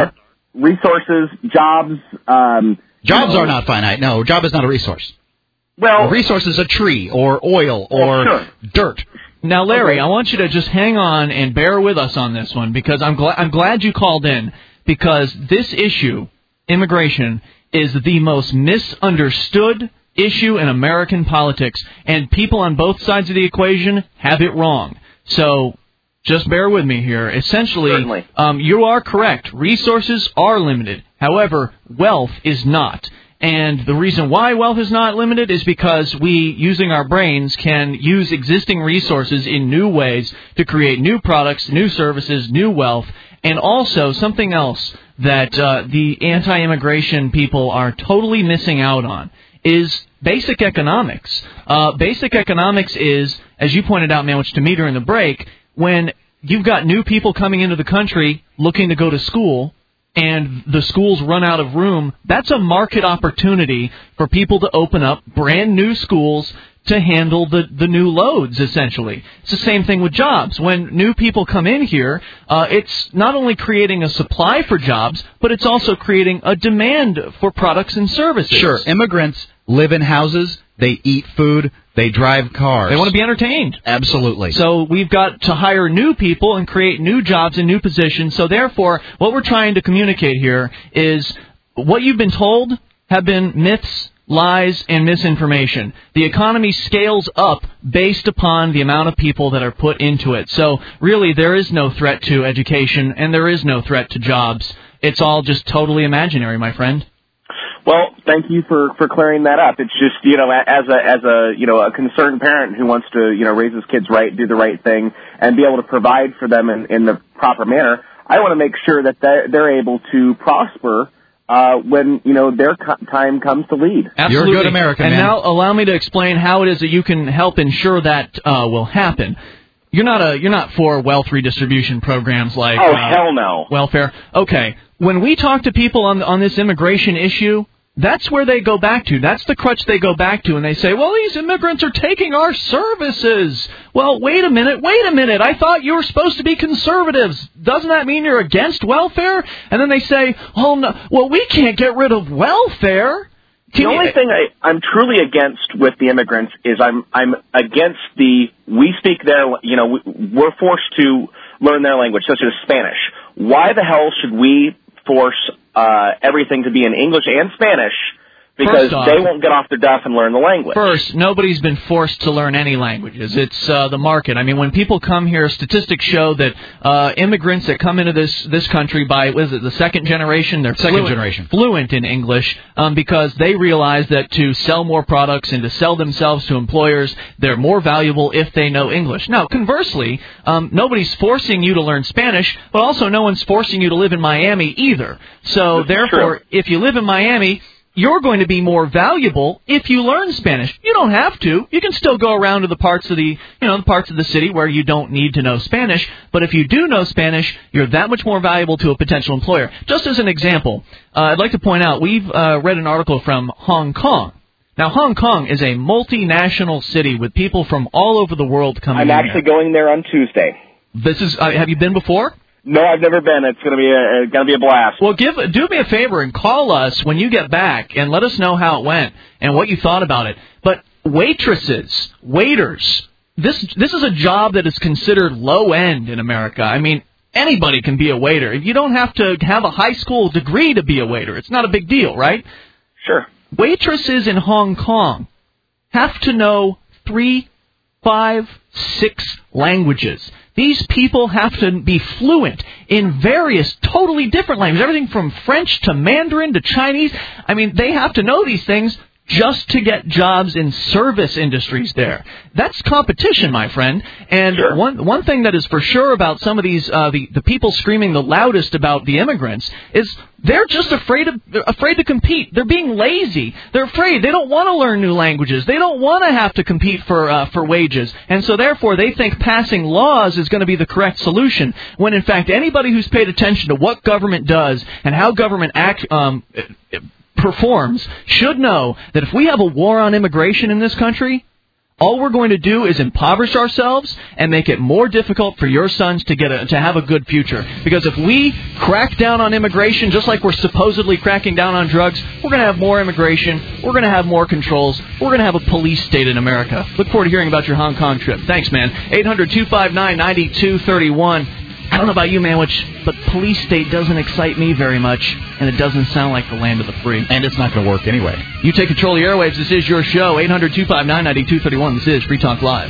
resources, jobs. Um, Jobs you know, are not finite. No, job is not a resource. Well, a resource is a tree or oil or well, sure. dirt. Now, Larry, Okay. I want you to just hang on and bear with us on this one because I'm glad I'm glad you called in because this issue, immigration, is the most misunderstood issue in American politics, and people on both sides of the equation have it wrong. So just bear with me here. Essentially, um, you are correct. Resources are limited. However, wealth is not. And the reason why wealth is not limited is because we, using our brains, can use existing resources in new ways to create new products, new services, new wealth, and also something else that uh, the anti-immigration people are totally missing out on is basic economics. Uh, basic economics is, as you pointed out, man, which to me during the break, when you've got new people coming into the country looking to go to school, and the schools run out of room, that's a market opportunity for people to open up brand new schools to handle the, the new loads, essentially. It's the same thing with jobs. When new people come in here, uh, it's not only creating a supply for jobs, but it's also creating a demand for products and services. Sure, immigrants live in houses, they eat food, they drive cars. They want to be entertained. Absolutely. So we've got to hire new people and create new jobs and new positions. So therefore, what we're trying to communicate here is what you've been told have been myths, lies, and misinformation. The economy scales up based upon the amount of people that are put into it. So really, there is no threat to education, and there is no threat to jobs. It's all just totally imaginary, my friend. Well, thank you for, for clearing that up. It's just, you know, as a, as a, you know, a concerned parent who wants to, you know, raise his kids right, do the right thing, and be able to provide for them in, in the proper manner, I want to make sure that they're, they're able to prosper uh, when, you know, their co- time comes to lead. Absolutely. You're a good American, and man. now allow me to explain how it is that you can help ensure that uh, will happen. You're not a you're not for wealth redistribution programs like Oh, uh, hell no. welfare. Okay, when we talk to people on on this immigration issue, that's where they go back to. That's the crutch they go back to, and they say, well, these immigrants are taking our services. Well, wait a minute, wait a minute. I thought you were supposed to be conservatives. Doesn't that mean you're against welfare? And then they say, oh, no, well, we can't get rid of welfare. The only thing I, I'm truly against with the immigrants is I'm I'm against the we speak their you know we, we're forced to learn their language, such as Spanish. Why the hell should we force uh, everything to be in English and Spanish? Because off, they won't get off their duff and learn the language. First, nobody's been forced to learn any languages. It's uh, the market. I mean, when people come here, statistics show that uh, immigrants that come into this this country by, what is it, the second generation? They're Second fluent, generation. fluent in English um, because they realize that to sell more products and to sell themselves to employers, they're more valuable if they know English. Now, conversely, um, nobody's forcing you to learn Spanish, but also no one's forcing you to live in Miami either. So, That's therefore, true. if you live in Miami, you're going to be more valuable if you learn Spanish. You don't have to. You can still go around to the parts of the, you know, the parts of the city where you don't need to know Spanish. But if you do know Spanish, you're that much more valuable to a potential employer. Just as an example, uh, I'd like to point out, we've uh, read an article from Hong Kong. Now, Hong Kong is a multinational city with people from all over the world coming I'm in actually here. going there on Tuesday. This is, uh, have you been before? No, I've never been. It's going to be a going to be a blast. Well, give do me a favor and call us when you get back and let us know how it went and what you thought about it. But waitresses, waiters, this this is a job that is considered low end in America. I mean, anybody can be a waiter. You don't have to have a high school degree to be a waiter. It's not a big deal, right? Sure. Waitresses in Hong Kong have to know three, five, six languages. These people have to be fluent in various totally different languages, everything from French to Mandarin to Chinese. I mean, they have to know these things just to get jobs in service industries there. That's competition, my friend. And sure. one one thing that is for sure about some of these, uh, the, the people screaming the loudest about the immigrants is they're just afraid of, they're afraid to compete. They're being lazy. They're afraid. They don't want to learn new languages. They don't want to have to compete for uh, for wages. And so therefore they think passing laws is going to be the correct solution, when in fact anybody who's paid attention to what government does and how government act um, performs should know that if we have a war on immigration in this country, all we're going to do is impoverish ourselves and make it more difficult for your sons to get a, to have a good future. Because if we crack down on immigration just like we're supposedly cracking down on drugs, we're going to have more immigration, we're going to have more controls, we're going to have a police state in America. Look forward to hearing about your Hong Kong trip. Thanks, man. eight hundred two five nine nine two three one. I don't know about you, man, which, but police state doesn't excite me very much, and it doesn't sound like the land of the free. And it's not going to work anyway. You take control of the airwaves. This is your show. eight hundred two five nine nine two three one. This is Free Talk Live.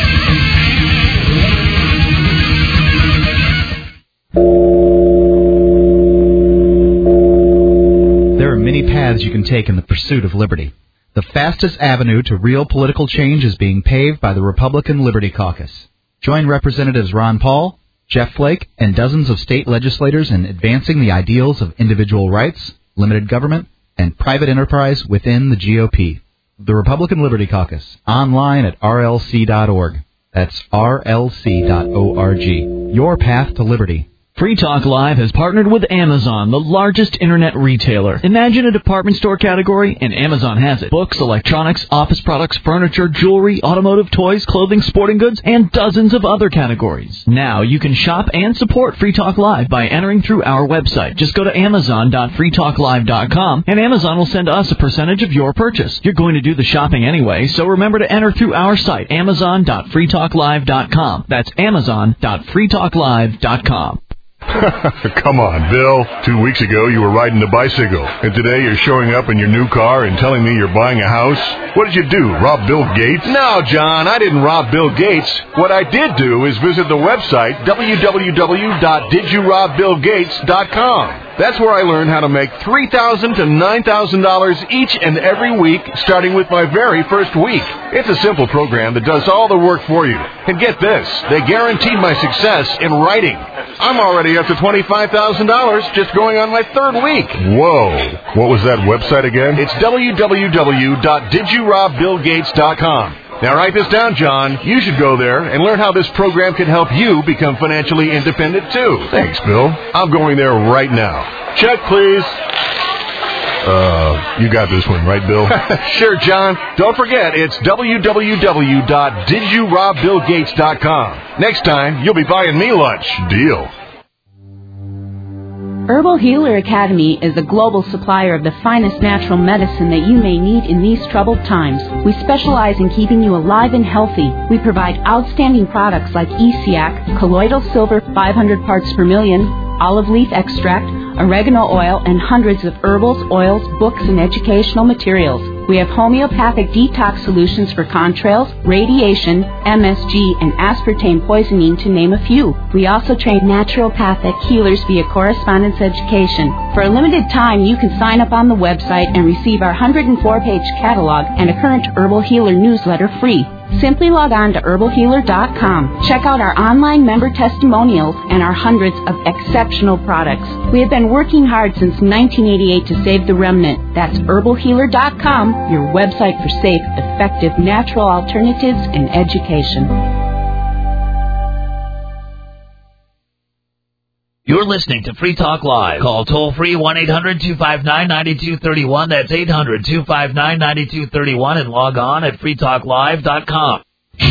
There are many paths you can take in the pursuit of liberty. The fastest avenue to real political change is being paved by the Republican Liberty Caucus. Join Representatives Ron Paul, Jeff Flake, and dozens of state legislators in advancing the ideals of individual rights, limited government, and private enterprise within the G O P. The Republican Liberty Caucus, online at R L C dot org. That's R L C dot org. Your path to liberty. Free Talk Live has partnered with Amazon, the largest internet retailer. Imagine a department store category, and Amazon has it. Books, electronics, office products, furniture, jewelry, automotive, toys, clothing, sporting goods, and dozens of other categories. Now you can shop and support Free Talk Live by entering through our website. Just go to amazon dot free talk live dot com, and Amazon will send us a percentage of your purchase. You're going to do the shopping anyway, so remember to enter through our site, amazon dot free talk live dot com. That's amazon dot free talk live dot com. Come on, Bill. Two weeks ago, you were riding a bicycle, and today you're showing up in your new car and telling me you're buying a house? What did you do, rob Bill Gates? No, John, I didn't rob Bill Gates. What I did do is visit the website, w w w dot did you rob bill gates dot com. That's where I learned how to make three thousand dollars to nine thousand dollars each and every week, starting with my very first week. It's a simple program that does all the work for you. And get this, they guaranteed my success in writing. I'm already up to twenty-five thousand dollars just going on my third week. Whoa. What was that website again? It's w w w dot did you rob bill gates dot com. Now write this down, John. You should go there and learn how this program can help you become financially independent, too. Thanks, Bill. I'm going there right now. Check, please. Uh, you got this one, right, Bill? Sure, John. Don't forget, it's w w w dot did you rob bill gates dot com. Next time, you'll be buying me lunch. Deal. Herbal Healer Academy is a global supplier of the finest natural medicine that you may need in these troubled times. We specialize in keeping you alive and healthy. We provide outstanding products like E C A C, colloidal silver five hundred parts per million, olive leaf extract, oregano oil, and hundreds of herbals, oils, books, and educational materials. We have homeopathic detox solutions for contrails, radiation, M S G, and aspartame poisoning, to name a few. We also train naturopathic healers via correspondence education. For a limited time, you can sign up on the website and receive our one hundred four page catalog and a current Herbal Healer newsletter free. Simply log on to herbal healer dot com. Check out our online member testimonials and our hundreds of exceptional products. We have been working hard since nineteen eighty-eight to save the remnant. That's herbal healer dot com, your website for safe, effective, natural alternatives and education. You're listening to Free Talk Live. Call toll-free one eight hundred two five nine nine two three one. That's eight hundred two five nine nine two three one, and log on at free talk live dot com. This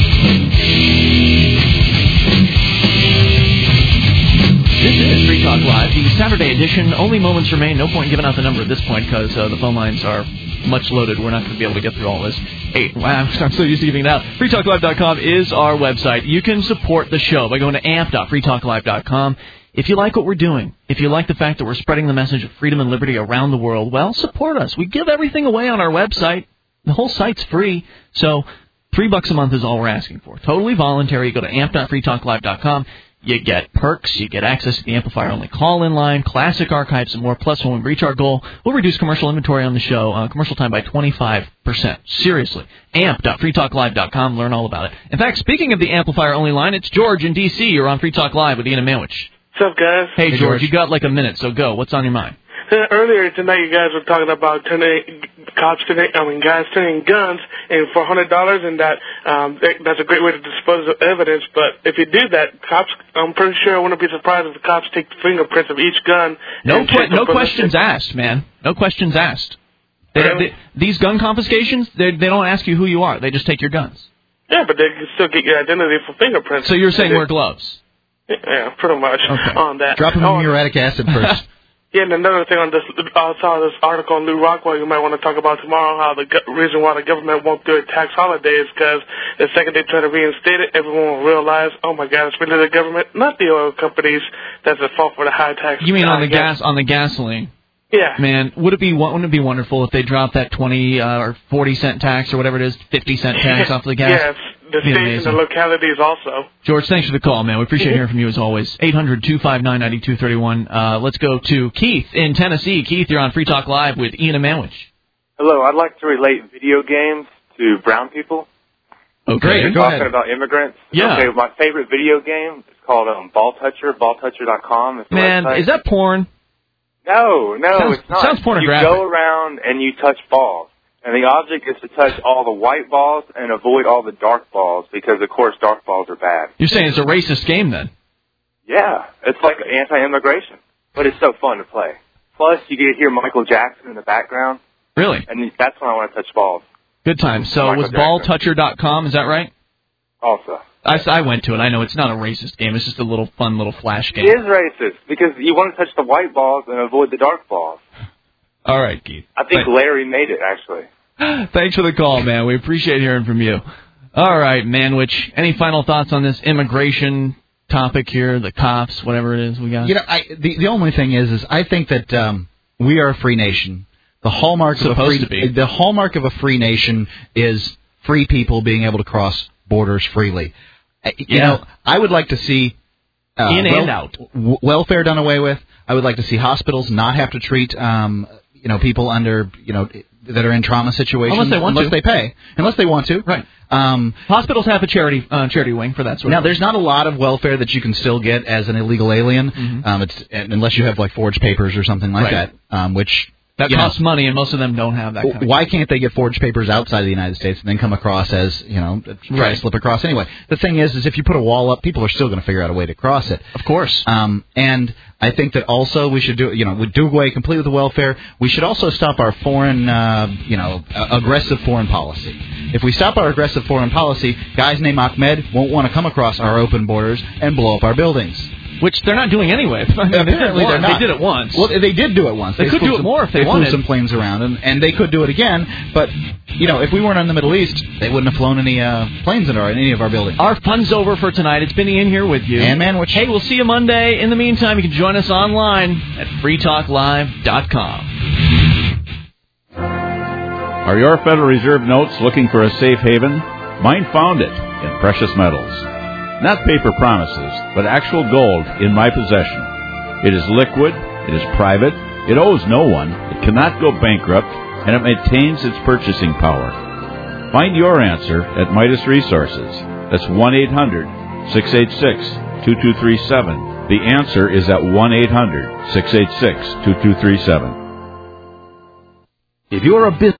is Free Talk Live, the Saturday edition. Only moments remain. No point in giving out the number at this point because uh, the phone lines are much loaded. We're not going to be able to get through all this. Eight. Wow, I'm so used to giving it out. free talk live dot com is our website. You can support the show by going to amp dot free talk live dot com. If you like what we're doing, if you like the fact that we're spreading the message of freedom and liberty around the world, well, support us. We give everything away on our website. The whole site's free. So three bucks a month is all we're asking for. Totally voluntary. You go to amp dot free talk live dot com. You get perks, you get access to the Amplifier-only call-in line, classic archives, and more. Plus, when we reach our goal, we'll reduce commercial inventory on the show, uh, commercial time by twenty-five percent. Seriously. amp dot free talk live dot com. Learn all about it. In fact, speaking of the Amplifier-only line, it's George in D C. You're on Free Talk Live with Ian and Manwich. What's up, guys? Hey, hey George, you got like a minute, so go. What's on your mind? Earlier tonight, you guys were talking about turning cops, turning, I mean, guys turning guns in for one hundred dollars, and that um, that's a great way to dispose of evidence. But if you do that, cops, I'm pretty sure I wouldn't be surprised if the cops take the fingerprints of each gun. No, que- no questions asked, man. No questions asked. They, Really? they, these gun confiscations, they they don't ask you who you are. They just take your guns. Yeah, but they can still get your identity for fingerprints. So you're saying They- wear gloves? Yeah, pretty much Okay. on that. Drop him Oh, in uric acid first. Yeah, and another thing on this, I saw this article on Lou Rockwell you might want to talk about tomorrow, how the go- reason why the government won't do a tax holiday is because the second they try to reinstate it, everyone will realize, oh my God, it's really the government, not the oil companies, that's at fault for the high tax. You mean on uh, the gas on the gasoline? Yeah. Man, would it be wouldn't it be wonderful if they dropped that twenty uh, or forty cent tax or whatever it is, fifty cent tax off the gas? Yes, the Be states and amazing. the localities also. George, thanks for the call, man. We appreciate hearing from you as always. eight hundred two five nine nine two three one. Uh, let's go to Keith in Tennessee. Keith, you're on Free Talk Live with Ian and Manwich. Hello, I'd like to relate video games to brown people. Oh, great. You're Go talking ahead. about immigrants. Yeah. Okay, my favorite video game is called um, Ball Toucher, ball toucher dot com. It's the Man, website. is that porn? No, no, Sounds- it's not. sounds pornographic. You go around and you touch balls. And the object is to touch all the white balls and avoid all the dark balls because, of course, dark balls are bad. You're saying it's a racist game then? Yeah, it's like anti-immigration, but it's so fun to play. Plus, you get to hear Michael Jackson in the background, Really? and that's when I want to touch balls Good time. So it Michael was ball toucher dot com, is that right? also. I, I went to it. I know it's not a racist game. It's just a little fun little flash It game. is racist because you want to touch the white balls and avoid the dark balls. All right, Keith. I think Larry made it, actually. Thanks for the call, man. We appreciate hearing from you. All right, Manwich. Any final thoughts on this immigration topic here, the cops, whatever it is we got? You know, I, the the only thing is, is I think that um, we are a free nation. The hallmark of a Supposed free to be. the hallmark of a free nation is free people being able to cross borders freely. Uh, You Yeah. know, I would like to see uh, In and out. w- welfare done away with. I would like to see hospitals not have to treat um, you know people under you know that are in trauma situations Unless they want unless to. they pay, unless they want to. Right. Um, Hospitals have a charity uh, charity wing for that sort now, of there's not a lot of welfare that you can still get as an illegal alien, Mhm. um, it's unless you have like forged papers or something like Right. that, um, which That you know, costs money, and most of them don't have that kind of why can't they get forged papers outside of the United States and then come across as, you know, try Right. to slip across anyway? The thing is, is if you put a wall up, people are still going to figure out a way to cross it. Of course. Um, and I think that also we should do, you know, we do away completely with the welfare. We should also stop our foreign, uh, you know, uh, aggressive foreign policy. If we stop our aggressive foreign policy, guys named Ahmed won't want to come across our open borders and blow up our buildings. Which they're not doing anyway. I mean, they did it Apparently they're once. not. They did it once. Well, they did do it once. They could flew do it some- more if they flew wanted. some planes around, and, and they could do it again. But, you know, if we weren't in the Middle East, they wouldn't have flown any uh, planes into our, any of our buildings. Our fun's over for tonight. It's Benny in here with you. And Manwich. Hey, we'll see you Monday. In the meantime, you can join us online at free talk live dot com. Are your Federal Reserve notes looking for a safe haven? Mine found it in precious metals. Not paper promises, but actual gold in my possession. It is liquid, it is private, it owes no one, it cannot go bankrupt, and it maintains its purchasing power. Find your answer at Midas Resources. That's one eight hundred six eight six two two three seven. The answer is at one eight hundred six eight six two two three seven. If you're a business